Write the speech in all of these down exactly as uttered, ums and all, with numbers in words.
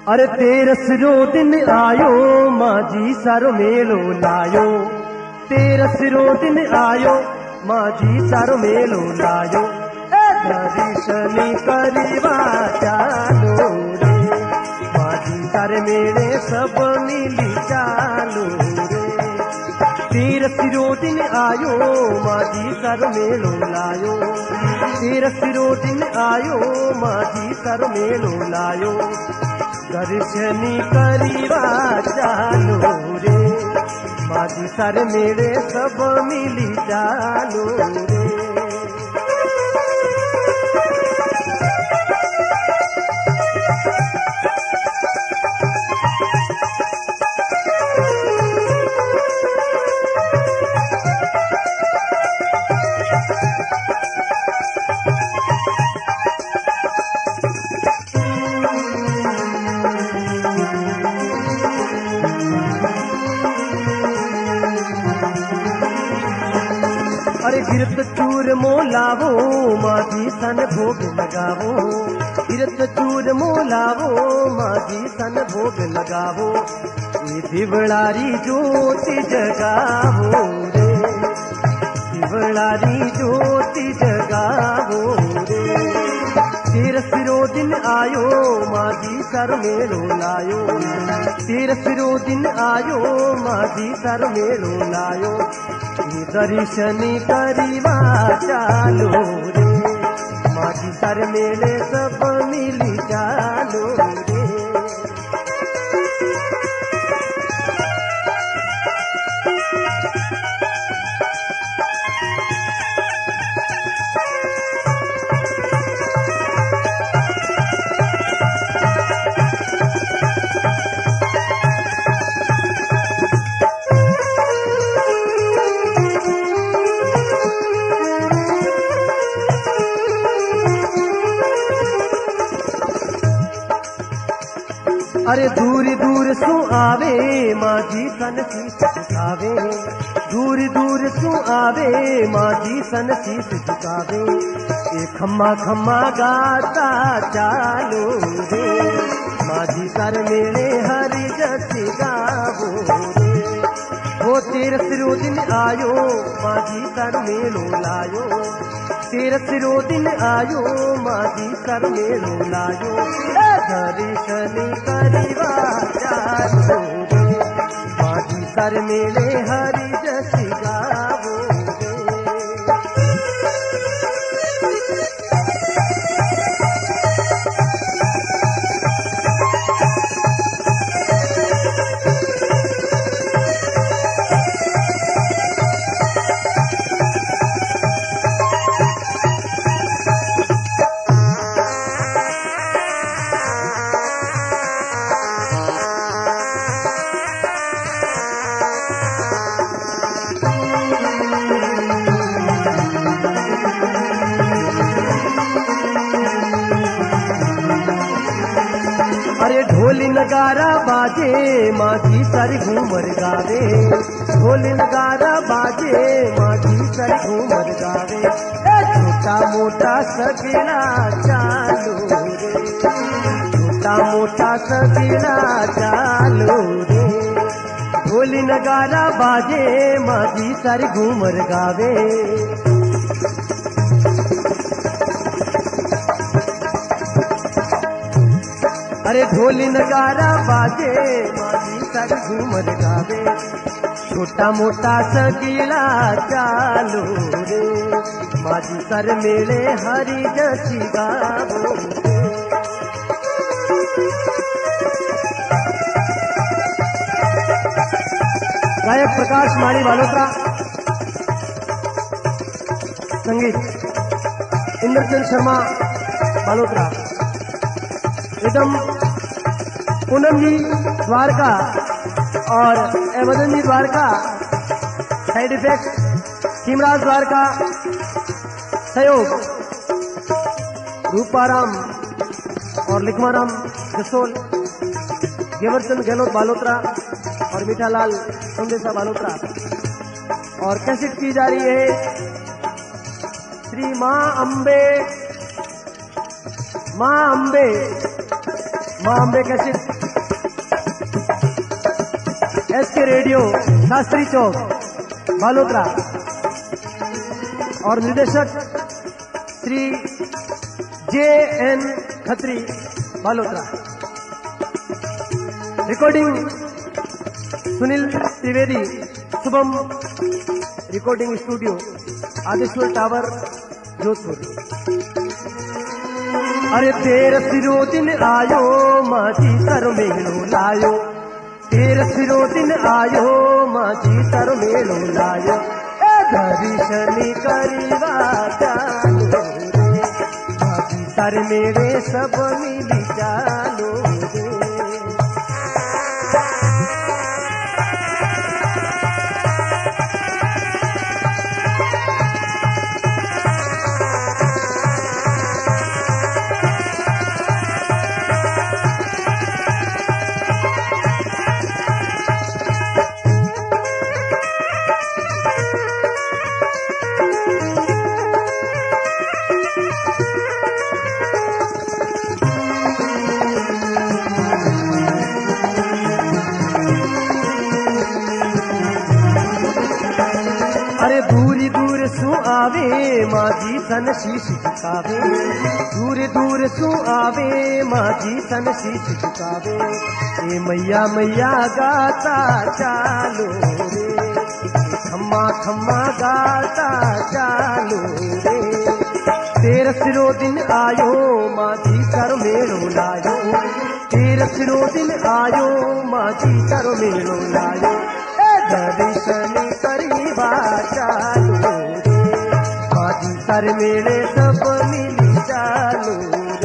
अरे तेरसरो दिन आयो माझी सारो मेलो लायो। तेरसरो दिन आयो माझी सारो मेलो लायो। दर्शनी करीवा चालो रे माझी सारे मेले सब मिली चालो रे। तेरसरो दिन आयो माझी सारो मेलो लायो। तेरसरो दिन आयो माझी सारो मेलो लायो। दर्शनी करीवा चालो रे माझी सारे मेले सब मिली चालो रे। अरे गिरत चूर मोलावो माझी सन भोग लगावो। गिरत चूर मोलावो माझी सन भोग लगावो। ये दिवड़ारी ज्योति जगावो रे दिवड़ारी ज्योति जगावो रे। तेरसरो दिन आयो माझी सर मेलो लायो। तेरसरो दिन आयो माझी सर मेलो लायो। दर्शनी करीवा चालो रे माझी सर मेले सब मिली चालो रे। अरे दूर दूर सु आवे माझी सन शीस झुकावे। दूर दूर सु आवे माझी सन शीस झुकावे। ये खम्मा खम्मा गाता चालो रे माझी सर मेले हरि जसी गावो रे। वो तेरसरो दिन आयो माझी सर मेलो लायो। तेरसरो दिन आयो माझी सर मेलो लायो। दर्शनी करीवा चालो रे माझी सर मेले हरि जसी गावो अरे ढोल नगारा बाजे माझी सर घूमर गावे। ढोल नगारा बाजे माझी सर घूमर गावे। छोटा मोटा सगला चालो रे छोटा मोटा सगला चालो रे। ढोल नगारा बाजे माझी सर घूमर गावे। अरे ढोल नगारा बाजे माझी सर घूमर गावे। छोटा मोटा सगीला चालो रे माझी सर मेले हरि जसी गावो रे। गायक प्रकाश माली बालोत्रा। संगीत इंद्रचंद शर्मा बालोत्रा। एकदम पूनम जी द्वारका और एमदन जी द्वारका। Side effect Himraj Dwarka. सहयोग रूपाराम और लिखमाराम जसोल। गेवरचंद गहलोत बालोत्रा और मीठालाल संदेशा बालोत्रा। और कैसेट की जा रही है श्री मां अम्बे मां अम्बे माँ Ambe cassette, S K radio, Shastri Chowk, Balotra. और निर्देशक Shri J N Khatri, Balotra. Recording Sunil Trivedi, Shubham recording studio, Adeshwar tower, Jodhpur. अरे तेर सिरो दिन आयो माझी तर मेलो लायो, तेर सिरो दिन आयो माझी तर मेलो लायो, ए दर्शनी करीवा चालो रे, माझी तर मेरे सब मिली चालो रे। अरे दूरी दूर सु आवे माझी सन शीश झुकावे, दूर दूर सु आवे माझी सन शीश झुकावे, ए मैया मैया गाता चालो रे, खम्मा खम्मा गाता चालो रे। तेर सिरो दिन आयो माझी कर मेलो लायो, तेर सिरो दिन आयो माझी कर मेलो लायो, दर्शन करीबा चालो रे, माझी सर मेरे सब मिली चालो रे।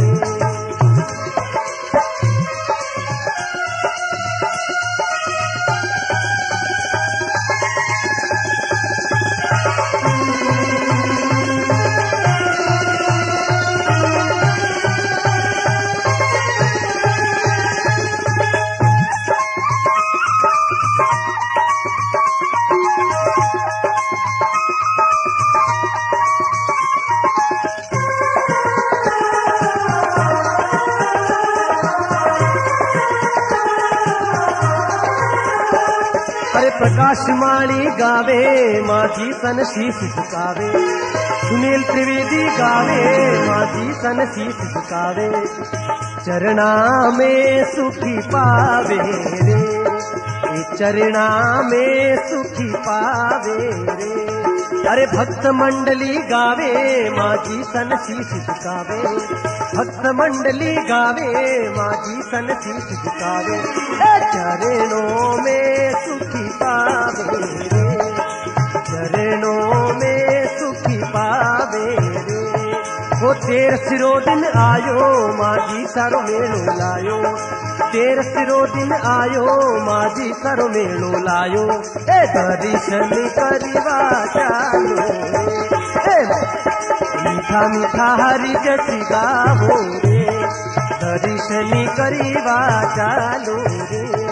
अरे प्रकाश माली गावे माझी सन शीश झुकावे, सुनील त्रिवेदी गावे माझी सन शीश झुकावे, चरणा में सुखी पावे रे, ये चरणा में सुखी पावे रे। अरे भक्त मंडली गावे माझी सन शीश झुकावे, भक्त मंडली गावे माझी सन शीश झुकावे, चरणों में सुखी पावे रे, चरणों में सुखी पावे रे। वो तेर सिरो दिन आयो माझी सरो मेलो लायो, तेर सिरो दिन आयो माझी सरो मेलो लायो, ए दर्शन करीवा चालो रे, मीठा मीठा हरि जसी गावो रे, दर्शन करीवा चालो रे।